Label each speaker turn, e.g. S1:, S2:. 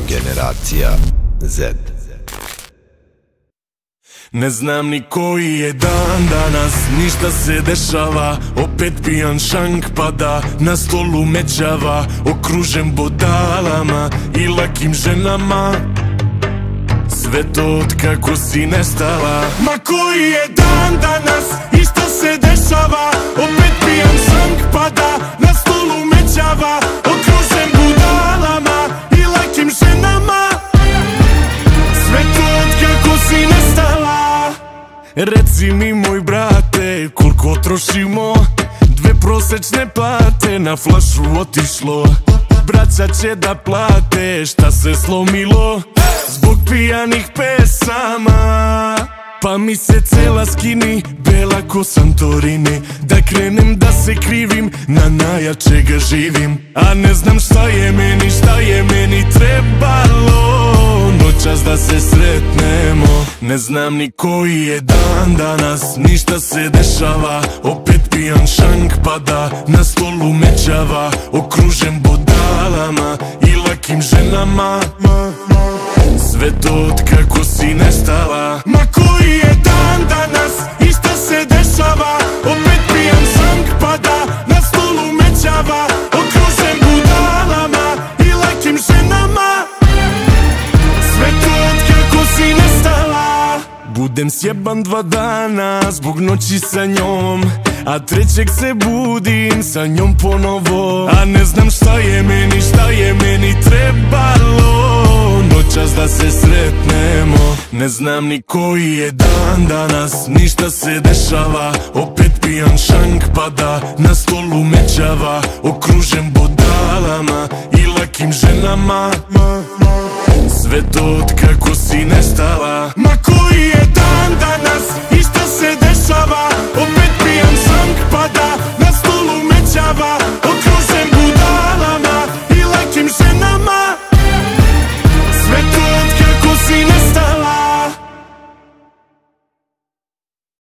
S1: Generacija Z.
S2: Ne znam ni koji je dan danas, ništa se dešava. Opet pijan šank pada, na stolu međava. Okružen bodalama i lakim ženama. Sve to od kako si nestala. Ma koji je dan danas, isto se dešava. Opet pijan šank pada, na stolu međava. Okružen bodalama i lakim ženama. Sve to od kako si nestala. Reci mi moj brate, koliko trošimo? 2 prosečne plate na flašu otišlo. Braća će da plate, šta se slomilo zbog pijanih pesama. Pa mi se cela skini, bela ko Santorini. Da krenem da se krivim, na najjačega živim. A ne znam šta je meni trebalo noćas da se sretnemo. Ne znam ni koji je dan danas, ništa se dešava. Opet pijan šank pada, na stolu međava. Okružen bodalama i lakim ženama. Sve to od kako si nestala. Ma koji je dan danas, isto se dešava. Opet pijan šank pada, na stolu međava. Okružen budalama i lakim ženama. Sve to od kako si nestala. Budem sjeban 2 dana zbog noći sa njom, a 3. se budim sa njom ponovo. A ne znam šta je meni trebalo noćas da se sretnemo. Ne znam ni koji je dan danas, ništa se dešava. Opet pijan šank pada, na stolu međava. Okružen bodalama i lakim ženama. Sve to od kako si nestala. Ma koji je dan danas, isto se dešava. Opet pijan šank pada, na stolu međava.